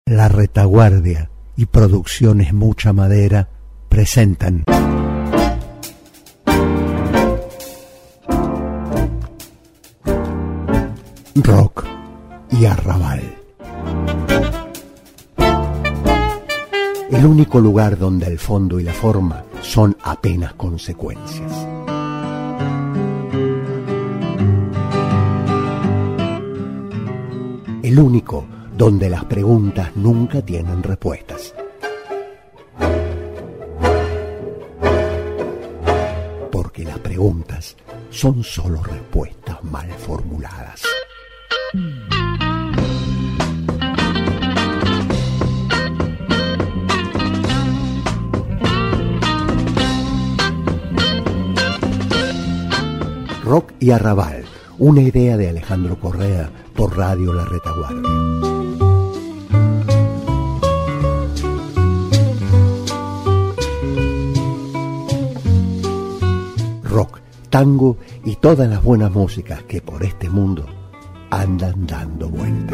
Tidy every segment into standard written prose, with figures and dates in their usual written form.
La Retaguardia y Producciones Mucha Madera presentan Rock y Arrabal. El único lugar donde el fondo y la forma son apenas consecuencias. El único donde las preguntas nunca tienen respuestas. Porque las preguntas son solo respuestas mal formuladas. Rock y Arrabal, una idea de Alejandro Correa por Radio La Retaguardia. Rock, tango y todas las buenas músicas que por este mundo andan dando vueltas.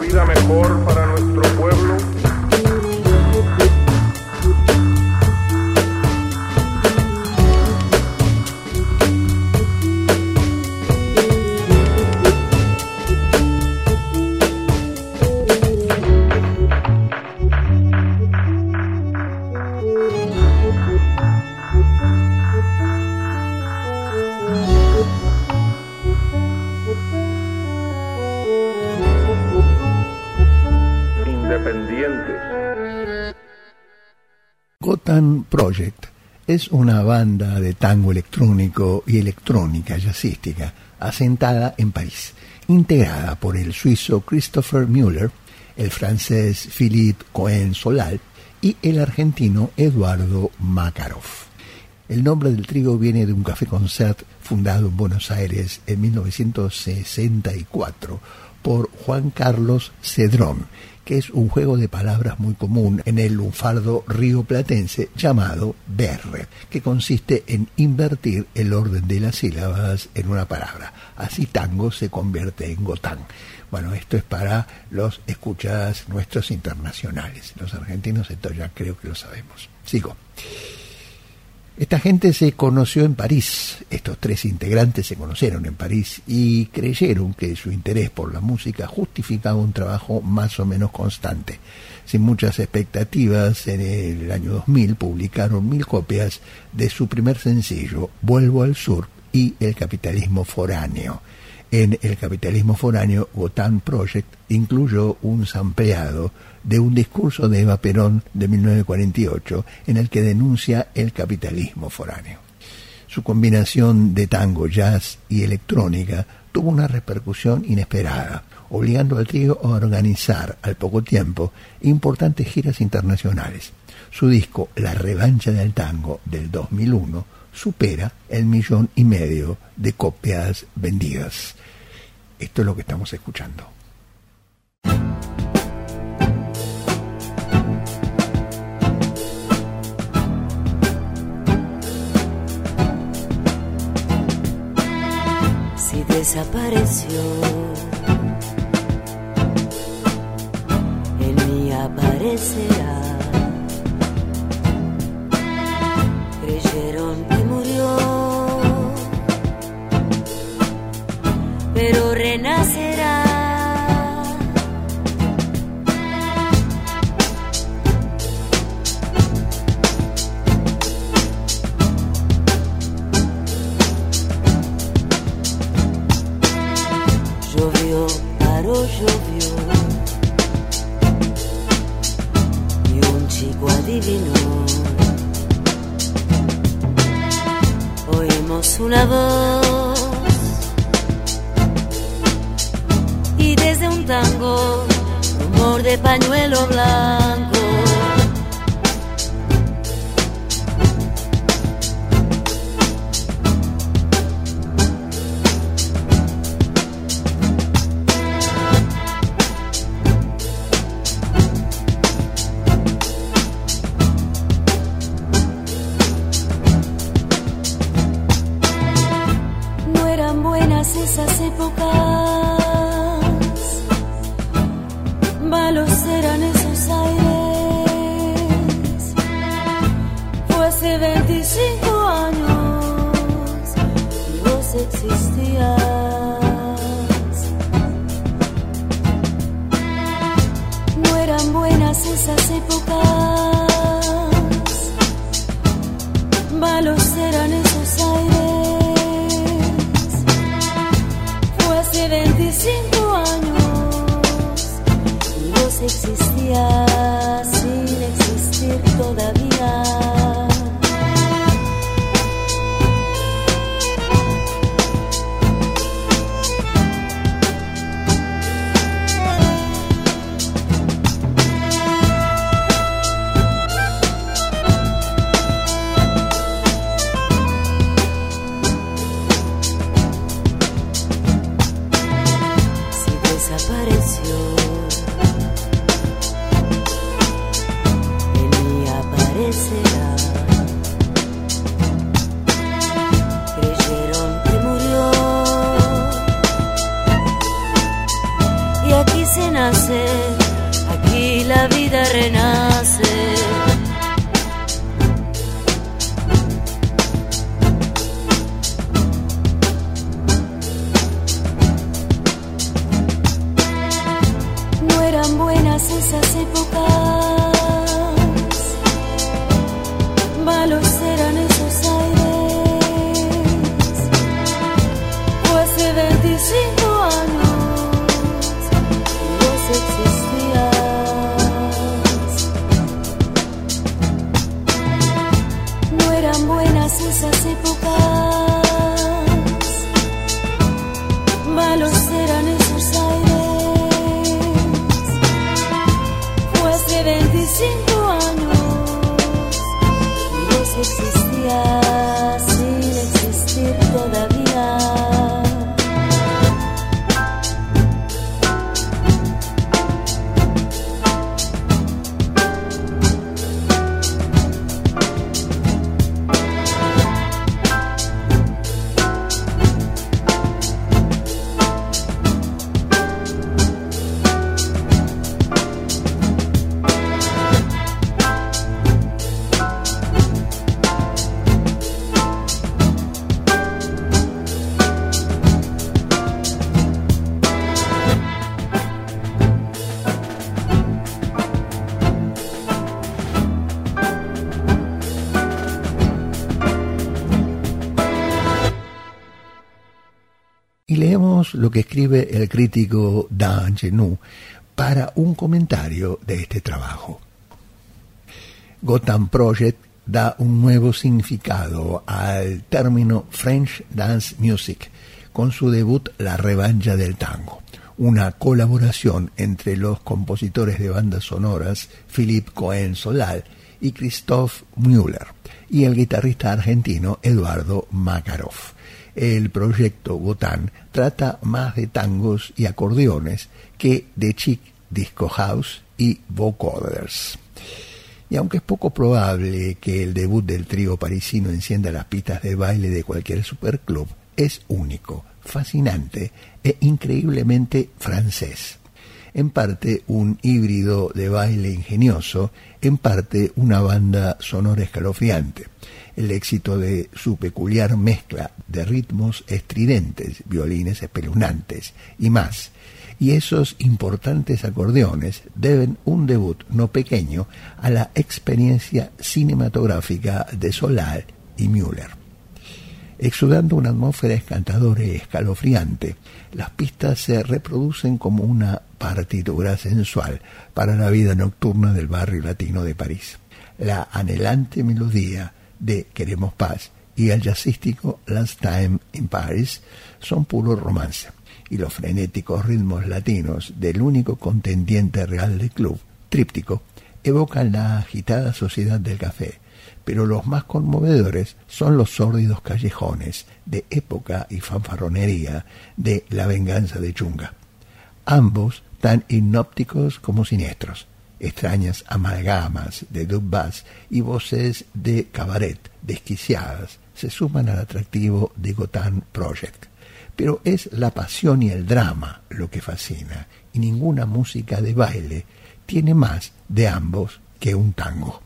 vida mejor para nuestro pueblo. Gotham Project es una banda de tango electrónico y electrónica jazzística asentada en París, integrada por el suizo Christopher Müller, el francés Philippe Cohen-Solal y el argentino Eduardo Makarov. El nombre del trío viene de un café-concert fundado en Buenos Aires en 1964 por Juan Carlos Cedrón, que es un juego de palabras muy común en el lunfardo rioplatense llamado berre, que consiste en invertir el orden de las sílabas en una palabra. Así tango se convierte en Gotham. Bueno, esto es para los escuchas nuestros internacionales. Los argentinos esto ya creo que lo sabemos. Sigo. Esta gente se conoció en París, estos tres integrantes se conocieron en París y creyeron que su interés por la música justificaba un trabajo más o menos constante. Sin muchas expectativas, en el año 2000 publicaron 1000 copias de su primer sencillo, Vuelvo al Sur y El Capitalismo Foráneo. En El Capitalismo Foráneo, Gotham Project incluyó un sampleado de un discurso de Eva Perón de 1948 en el que denuncia el capitalismo foráneo. Su combinación de tango, jazz y electrónica tuvo una repercusión inesperada, obligando al trío a organizar al poco tiempo importantes giras internacionales. Su disco La Revancha del Tango del 2001 supera el 1,5 millones de copias vendidas. Esto es lo que estamos escuchando. Si desapareció, en mí aparecerá. Creyeron que murió, pero renacerá. Llovió, paró, llovió, y un chico adivinó. Oímos una voz y desde un tango, rumor de pañuelo blanco. No eran buenas esas épocas, malos eran esos aires. Fue hace 25 años y vos existías. No eran buenas esas épocas, malos eran esos aires. Fue hace 25 años y vos existías sin existir todavía. Si desapareció, en mí aparecerá. Creyeron que murió, y aquí hace nacer, aquí la vida renace. No eran buenas esas épocas, malos eran esos aires. Fue hace 25 años vos existías. No eran buenas esas épocas, malos eran esos aires. Fue hace 25 años vos existías sin existir todavía. Y leemos lo que escribe el crítico Dan Genou para un comentario de este trabajo. Gotham Project da un nuevo significado al término French Dance Music con su debut La Revancha del Tango, una colaboración entre los compositores de bandas sonoras Philippe Cohen-Solal y Christoph Müller y el guitarrista argentino Eduardo Makarov. El proyecto Gotham trata más de tangos y acordeones que de chic disco house y vocoders. Y aunque es poco probable que el debut del trío parisino encienda las pistas de baile de cualquier superclub, es único, fascinante e increíblemente francés. En parte un híbrido de baile ingenioso, en parte una banda sonora escalofriante. El éxito de su peculiar mezcla de ritmos estridentes, violines espeluznantes y más. Y esos importantes acordeones deben un debut no pequeño a la experiencia cinematográfica de Solal y Müller. Exudando una atmósfera encantadora y escalofriante, las pistas se reproducen como una partitura sensual para la vida nocturna del barrio latino de París. La anhelante melodía de Queremos Paz y el jazzístico Last Time in Paris son puro romance, y los frenéticos ritmos latinos del único contendiente real del club, Tríptico, evocan la agitada sociedad del café, pero los más conmovedores son los sórdidos callejones de época y fanfarronería de La Venganza de Chunga, ambos tan hipnópticos como siniestros. Extrañas amalgamas de dub bass y voces de cabaret desquiciadas se suman al atractivo de Gotham Project. Pero es la pasión y el drama lo que fascina, y ninguna música de baile tiene más de ambos que un tango.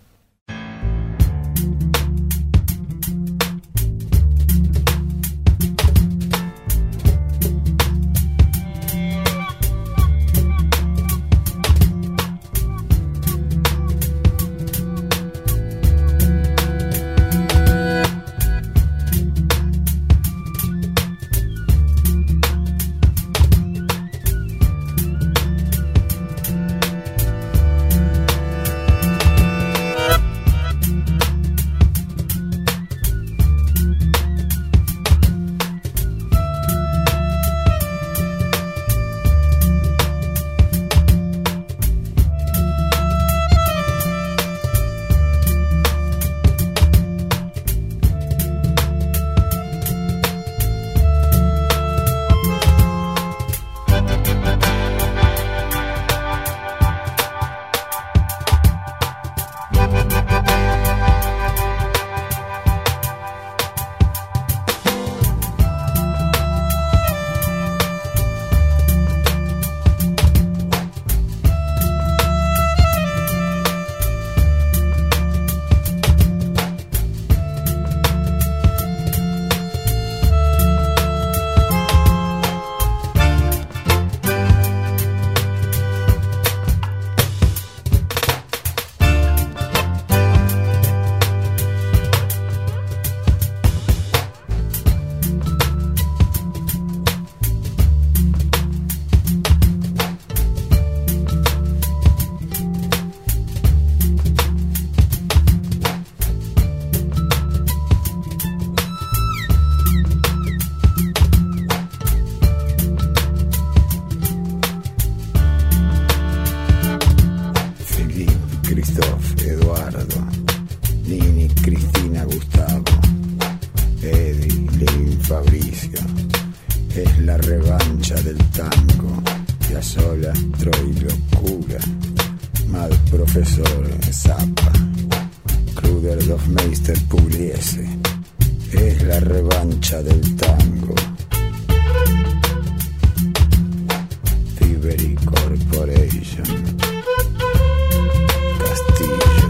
Gustavo, Eddie, Lin, Fabricio. Es la revancha del tango. Piazzolla, Troilo, Kuga, Mad Profesor, Zappa, Kruger, Hofmeister, Pugliese. Es la revancha del tango. Thievery Corporation. Castillo.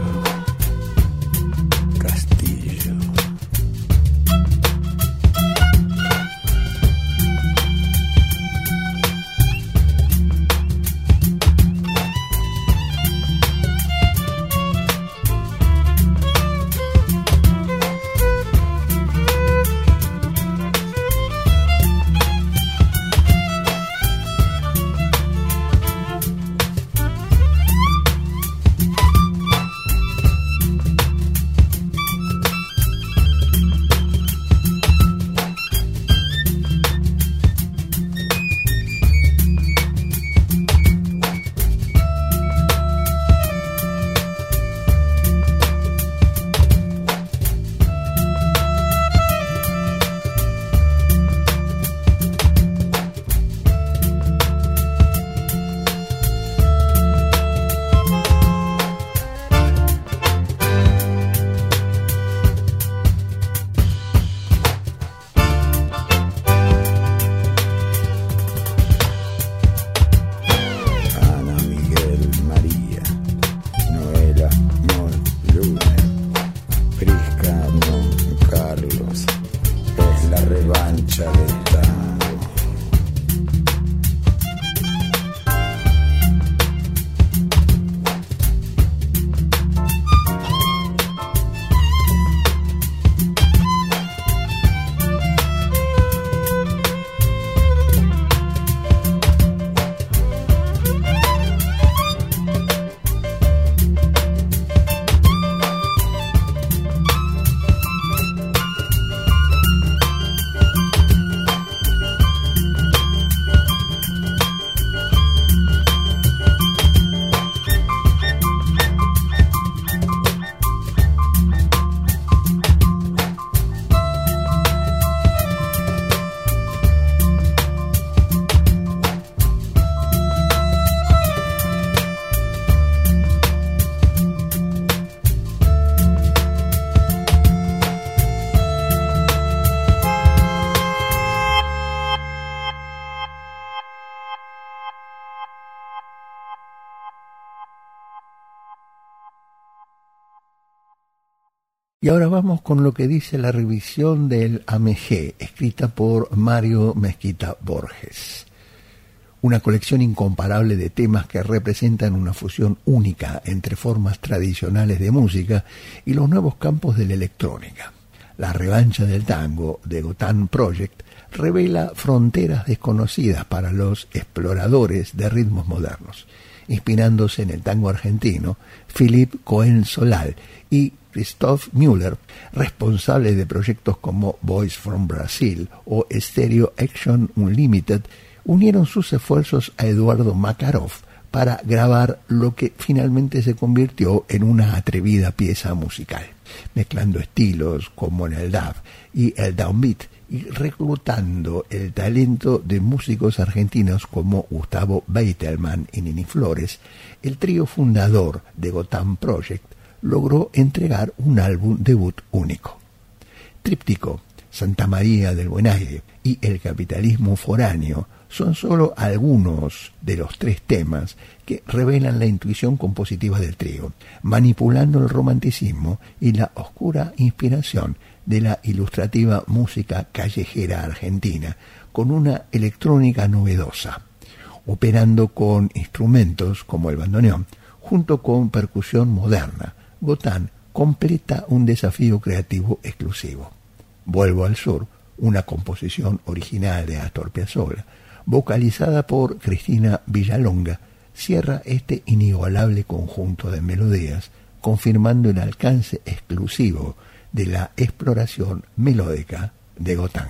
Y ahora vamos con lo que dice la revisión del AMG, escrita por Mario Mezquita Borges. Una colección incomparable de temas que representan una fusión única entre formas tradicionales de música y los nuevos campos de la electrónica. La revancha del tango de Gotan Project revela fronteras desconocidas para los exploradores de ritmos modernos. Inspirándose en el tango argentino, Philippe Cohen Solal y Christoph Müller, responsables de proyectos como Boys from Brazil o Stereo Action Unlimited, unieron sus esfuerzos a Eduardo Makarov para grabar lo que finalmente se convirtió en una atrevida pieza musical, mezclando estilos como en el dub y el downbeat y reclutando el talento de músicos argentinos como Gustavo Beitelman y Nini Flores. El trío fundador de Gotan Project logró entregar un álbum debut único. Tríptico, Santa María del Buen Aire y El capitalismo foráneo son solo algunos de los 3 temas que revelan la intuición compositiva del trío, manipulando el romanticismo y la oscura inspiración de la ilustrativa música callejera argentina, con una electrónica novedosa, operando con instrumentos como el bandoneón, junto con percusión moderna. Gotan completa un desafío creativo exclusivo. Vuelvo al sur, una composición original de Astor Piazzolla, vocalizada por Cristina Villalonga, cierra este inigualable conjunto de melodías, confirmando el alcance exclusivo de la exploración melódica de Gotan.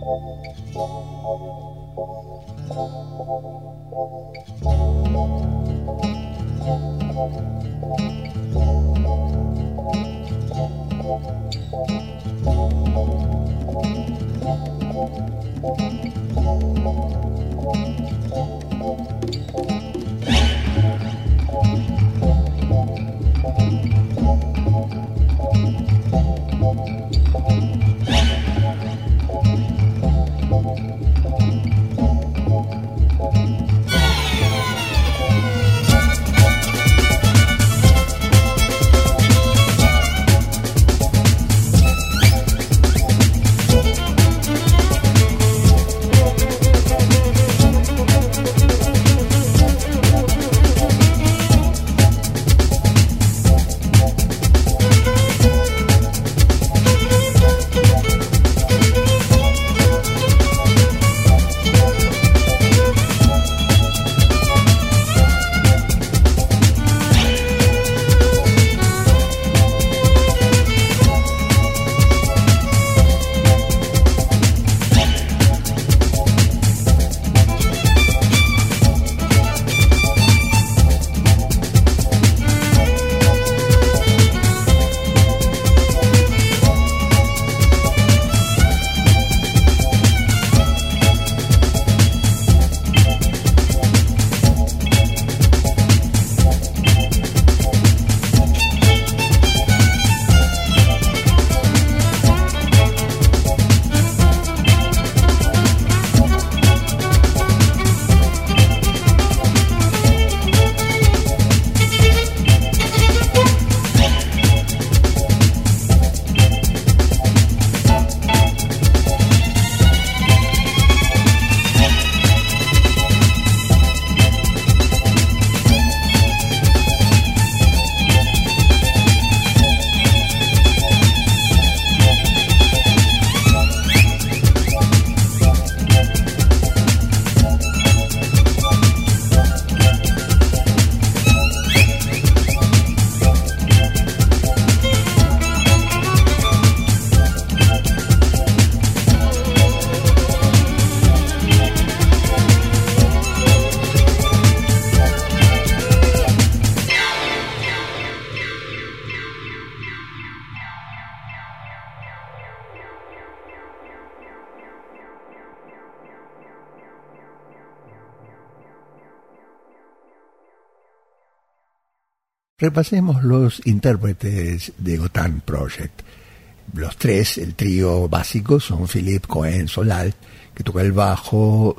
Repasemos los intérpretes de Gotan Project. Los tres, el trío básico, son Philippe Cohen-Solal, que toca el bajo,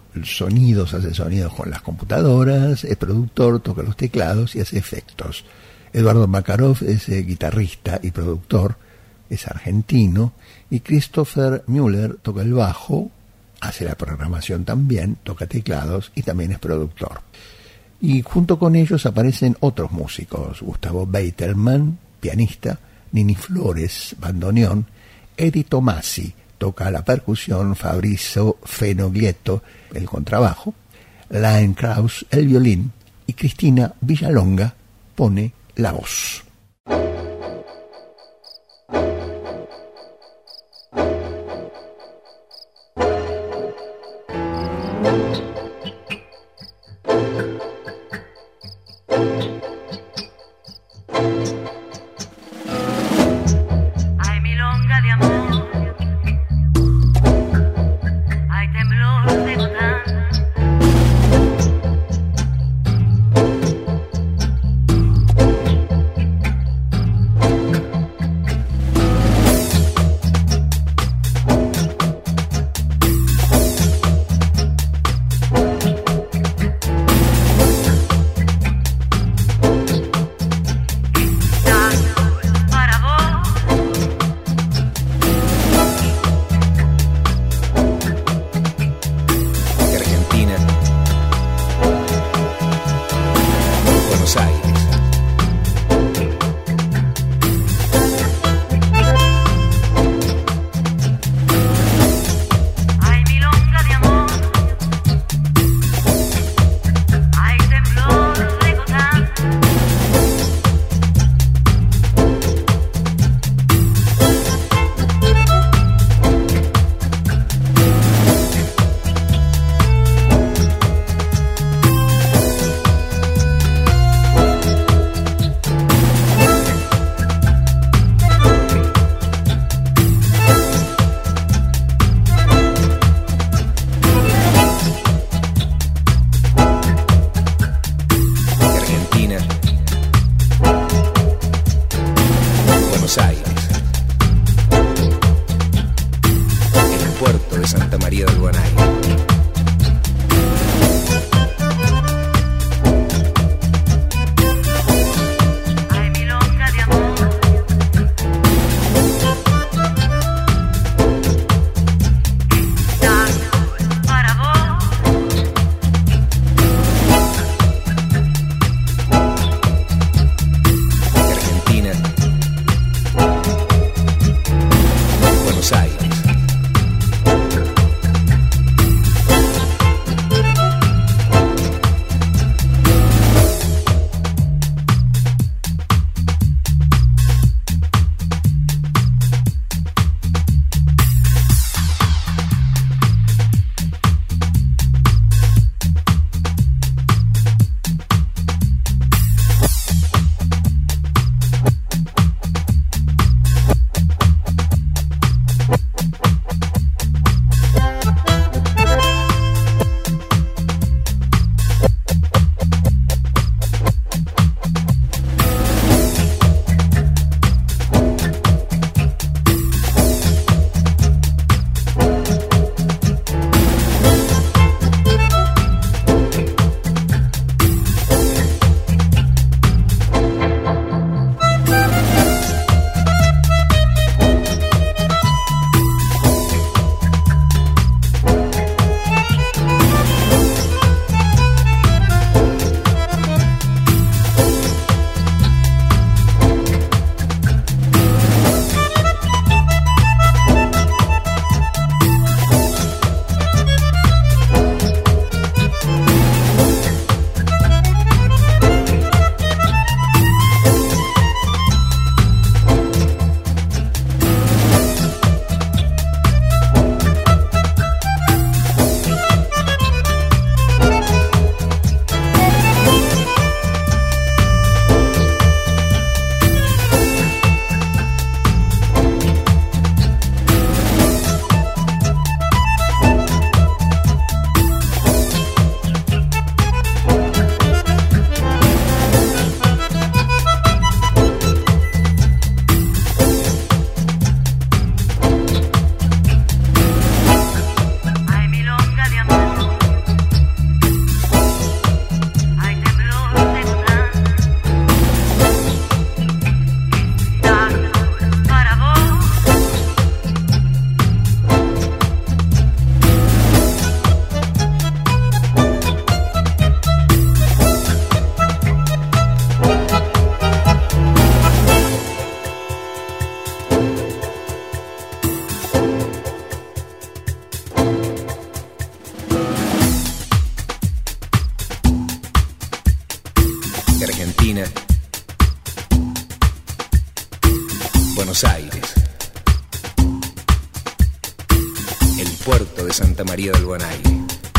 hace sonidos con las computadoras, es productor, toca los teclados y hace efectos. Eduardo Makarov es guitarrista y productor, es argentino, y Christopher Müller toca el bajo, hace la programación también, toca teclados y también es productor. Y junto con ellos aparecen otros músicos: Gustavo Beiterman, pianista; Nini Flores, bandoneón; Eddie Tomasi, toca la percusión; Fabrizio Fenoglietto, el contrabajo; Laine Kraus, el violín; y Cristina Villalonga pone la voz. Buenos Aires. El puerto de Santa María del Buen Aire.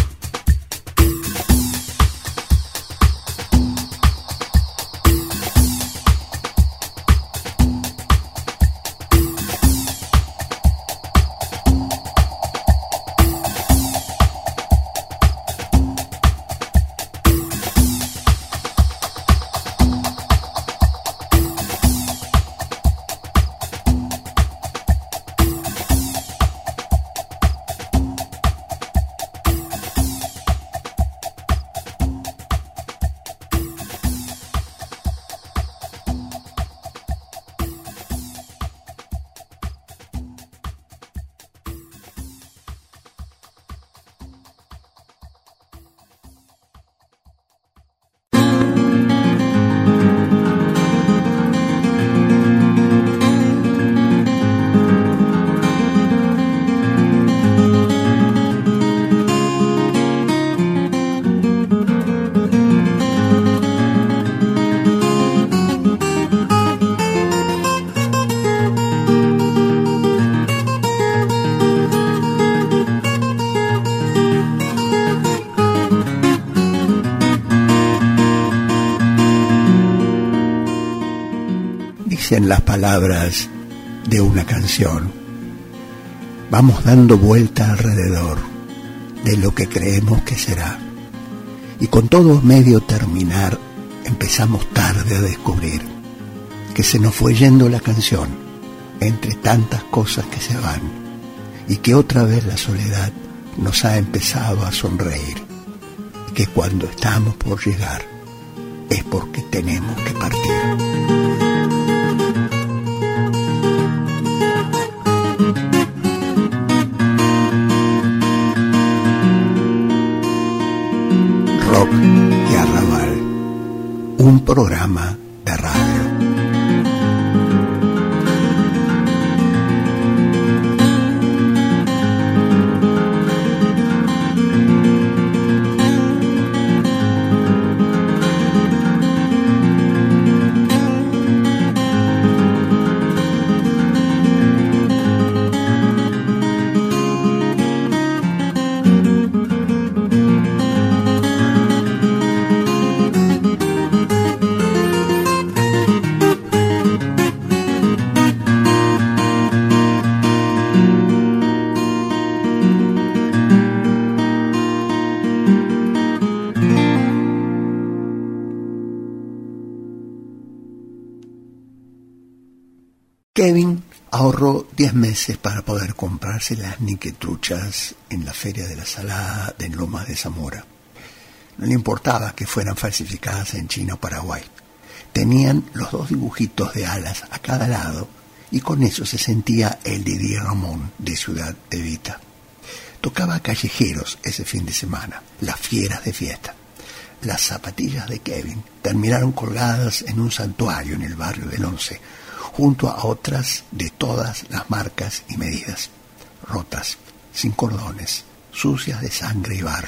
Dicen las palabras de una canción. Vamos dando vuelta alrededor de lo que creemos que será. Y con todo medio terminar, empezamos tarde a descubrir que se nos fue yendo la canción entre tantas cosas que se van, y que otra vez la soledad nos ha empezado a sonreír, y que cuando estamos por llegar es porque tenemos que partir. Rock y Arrabal, un programa de radio. Kevin ahorró 10 meses para poder comprarse las niquetruchas en la Feria de la Salada de Lomas de Zamora. No le importaba que fueran falsificadas en China o Paraguay. Tenían los 2 dibujitos de alas a cada lado y con eso se sentía el Didier Ramón de Ciudad Evita. Tocaba callejeros ese fin de semana, las fieras de fiesta. Las zapatillas de Kevin terminaron colgadas en un santuario en el barrio del Once, junto a otras de todas las marcas y medidas, rotas, sin cordones, sucias de sangre y barro.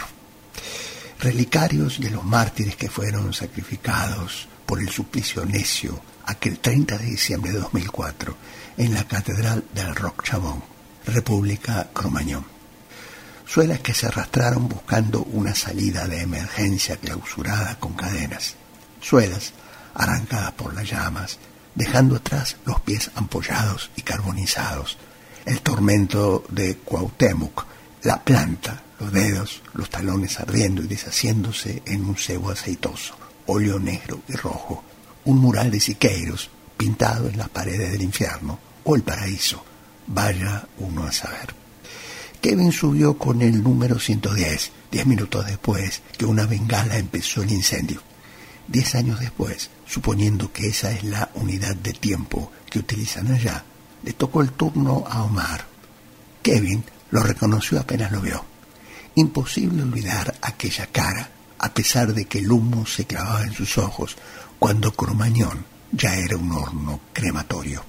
Relicarios de los mártires que fueron sacrificados por el suplicio necio aquel 30 de diciembre de 2004 en la Catedral del Roc Chabón, República Cromañón. Suelas que se arrastraron buscando una salida de emergencia clausurada con cadenas. Suelas arrancadas por las llamas, dejando atrás los pies ampollados y carbonizados, el tormento de Cuauhtémoc, la planta, los dedos, los talones ardiendo y deshaciéndose en un cebo aceitoso, óleo negro y rojo, un mural de Siqueiros pintado en las paredes del infierno o el paraíso, vaya uno a saber. Kevin subió con el número 110, 10 minutos después que una bengala empezó el incendio. 10 años después, suponiendo que esa es la unidad de tiempo que utilizan allá, le tocó el turno a Omar. Kevin lo reconoció apenas lo vio. Imposible olvidar aquella cara, a pesar de que el humo se clavaba en sus ojos, cuando Cromañón ya era un horno crematorio.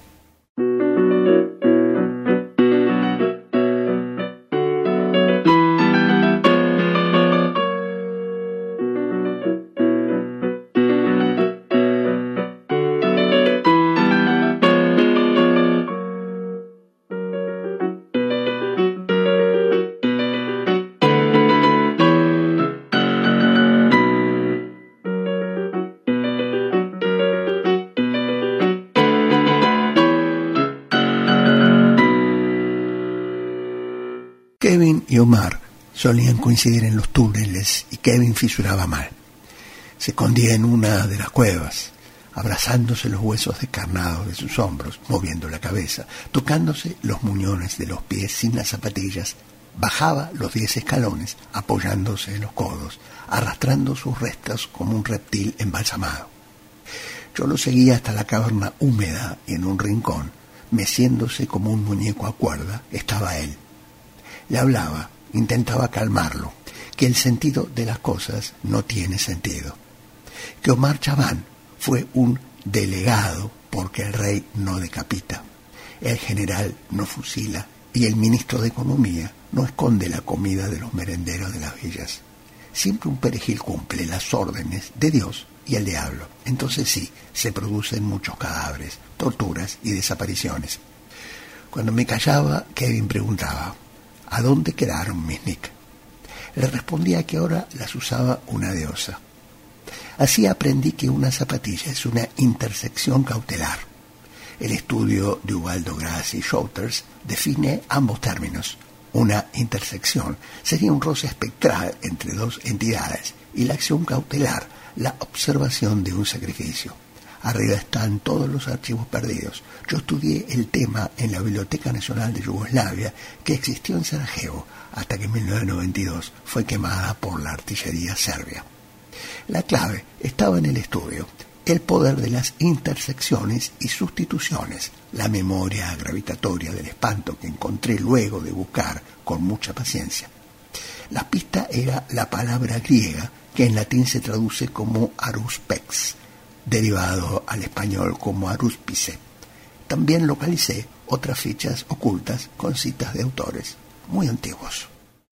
y Omar solían coincidir en los túneles y Kevin fisuraba mal. Se escondía en una de las cuevas, abrazándose los huesos descarnados de sus hombros, moviendo la cabeza, tocándose los muñones de los pies sin las zapatillas. Bajaba los 10 escalones, apoyándose en los codos, arrastrando sus restos como un reptil embalsamado. Yo lo seguía hasta la caverna húmeda y en un rincón, meciéndose como un muñeco a cuerda, estaba él. Le hablaba, intentaba calmarlo, que el sentido de las cosas no tiene sentido. Que Omar Chaván fue un delegado porque el rey no decapita, el general no fusila y el ministro de Economía no esconde la comida de los merenderos de las villas. Siempre un perejil cumple las órdenes de Dios y el diablo. Entonces sí, se producen muchos cadáveres, torturas y desapariciones. Cuando me callaba, Kevin preguntaba, ¿a dónde quedaron mis Nick? Le respondía que ahora las usaba una diosa. Así aprendí que una zapatilla es una intersección cautelar. El estudio de Ubaldo Grassi y Schouters define ambos términos. Una intersección sería un roce espectral entre dos entidades y la acción cautelar, la observación de un sacrificio. Arriba están todos los archivos perdidos. Yo estudié el tema en la Biblioteca Nacional de Yugoslavia, que existió en Sarajevo hasta que en 1992 fue quemada por la artillería serbia. La clave estaba en el estudio, el poder de las intersecciones y sustituciones, la memoria gravitatoria del espanto que encontré luego de buscar con mucha paciencia. La pista era la palabra griega que en latín se traduce como aruspex, derivado al español como aruspice. También localicé otras fichas ocultas con citas de autores muy antiguos.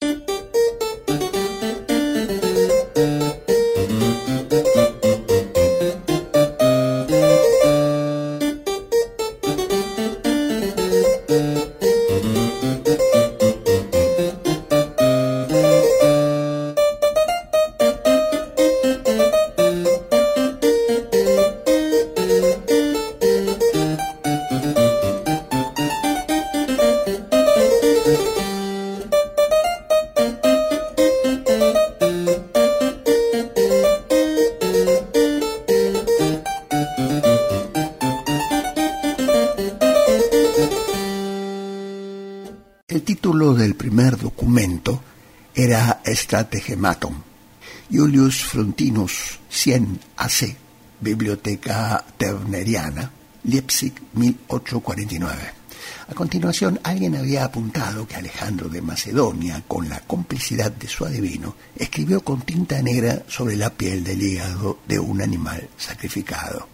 El título del primer documento era Strategematum. Julius Frontinus 100 AC, Biblioteca Terneriana, Leipzig, 1849. A continuación, alguien había apuntado que Alejandro de Macedonia, con la complicidad de su adivino, escribió con tinta negra sobre la piel del hígado de un animal sacrificado.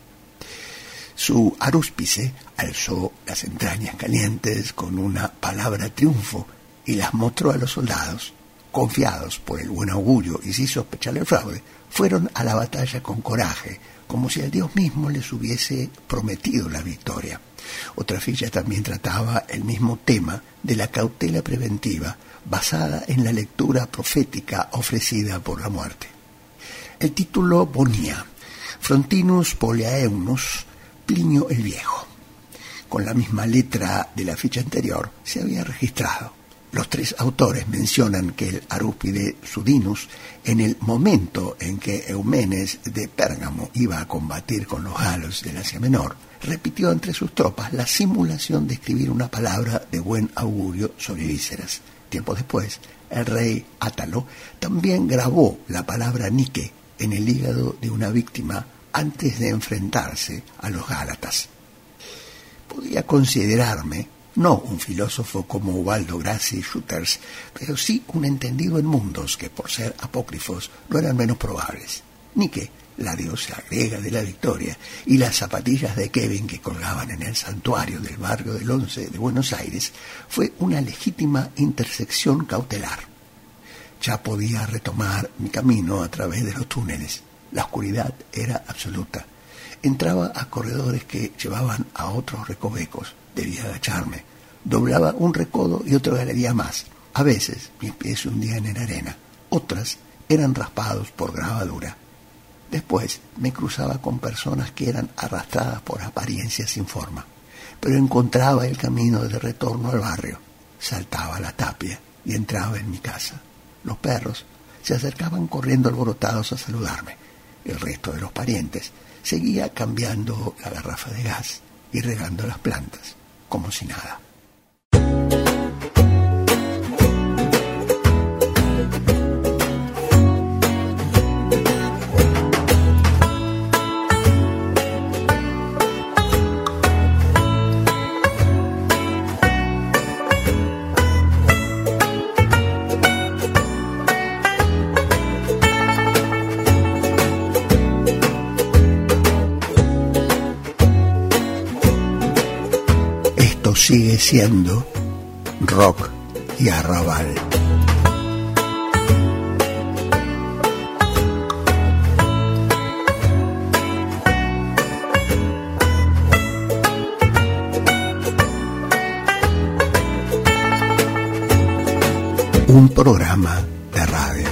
Su arúspice alzó las entrañas calientes con una palabra triunfo y las mostró a los soldados. Confiados por el buen augurio y sin sospechar el fraude, fueron a la batalla con coraje, como si el Dios mismo les hubiese prometido la victoria. Otra ficha también trataba el mismo tema de la cautela preventiva, basada en la lectura profética ofrecida por la muerte. El título ponía Frontinus Poliaeunus, Plinio el Viejo. Con la misma letra de la ficha anterior se había registrado. Los tres autores mencionan que el arúspide Sudinus, en el momento en que Eumenes de Pérgamo iba a combatir con los galos del Asia Menor, repitió entre sus tropas la simulación de escribir una palabra de buen augurio sobre vísceras. Tiempo después, el rey Átalo también grabó la palabra Nike en el hígado de una víctima antes de enfrentarse a los gálatas. Podía considerarme no un filósofo como Ubaldo Grassi y Schouters, pero sí un entendido en mundos que, por ser apócrifos, no eran menos probables. Nike, la diosa griega de la victoria, y las zapatillas de Kevin que colgaban en el santuario del barrio del Once de Buenos Aires, fue una legítima intersección cautelar. Ya podía retomar mi camino a través de los túneles. La oscuridad era absoluta. Entraba a corredores que llevaban a otros recovecos. Debía agacharme. Doblaba un recodo y otra galería más. A veces mis pies se hundían en arena. Otras eran raspados por grabadura. Después me cruzaba con personas que eran arrastradas por apariencias sin forma. Pero encontraba el camino de retorno al barrio. Saltaba la tapia y entraba en mi casa. Los perros se acercaban corriendo alborotados a saludarme. El resto de los parientes seguía cambiando la garrafa de gas y regando las plantas, como si nada. Sigue siendo rock y arrabal. Un programa de radio.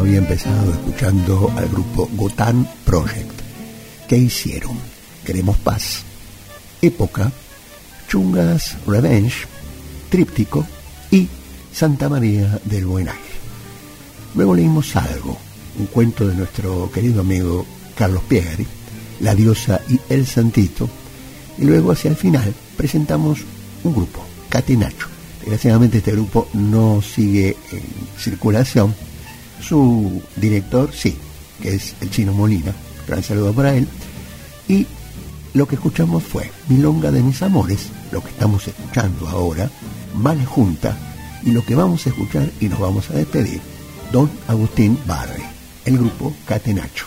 había empezado escuchando al grupo Gotan Project. ¿Qué hicieron? Queremos paz. Época, Chungas Revenge, Tríptico y Santa María del Buen Aire. Luego leímos Algo, un cuento de nuestro querido amigo Carlos Piegari, La diosa y el santito, y luego hacia el final presentamos un grupo, Catenacho. Desgraciadamente este grupo no sigue en circulación. Su director sí, que es el Chino Molina, gran saludo para él. Y lo que escuchamos fue Milonga de mis amores, lo que estamos escuchando ahora, Mala Junta, y lo que vamos a escuchar y nos vamos a despedir, Don Agustín Barri, el grupo Catenacho.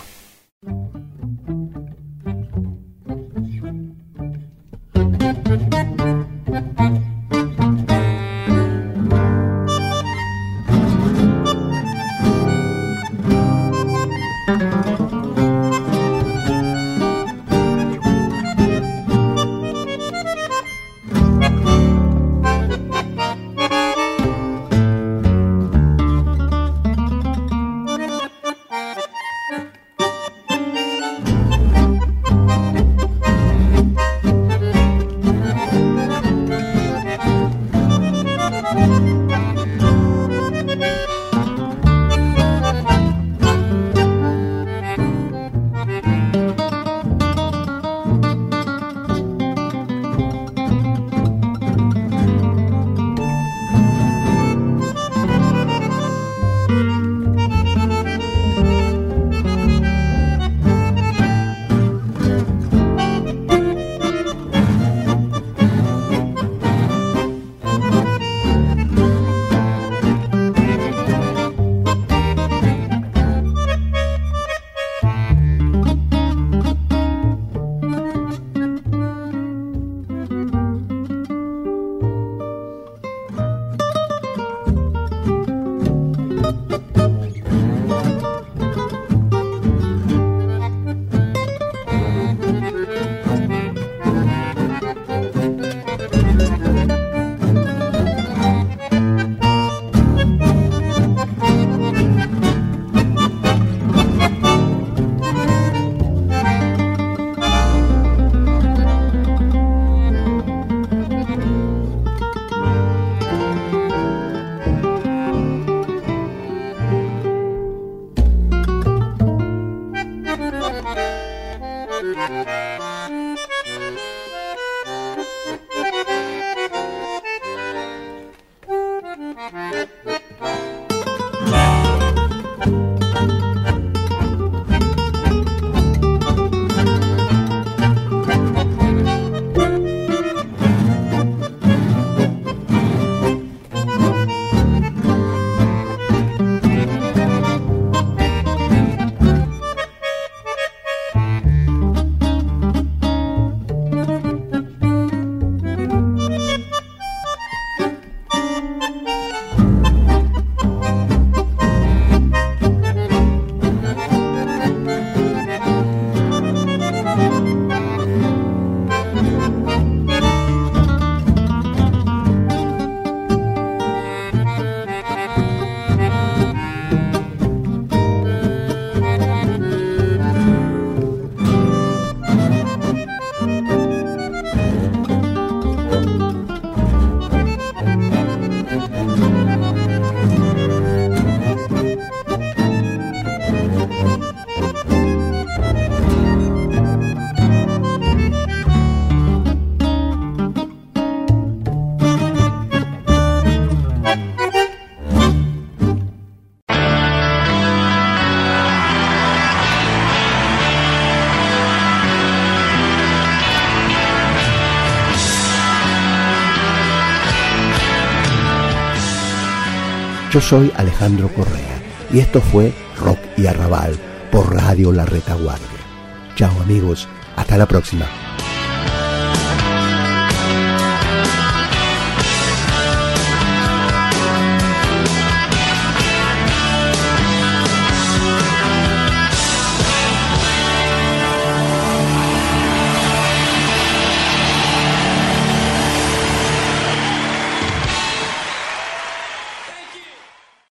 Yo soy Alejandro Correa y esto fue Rock y Arrabal por Radio La Retaguardia. Chao amigos, hasta la próxima.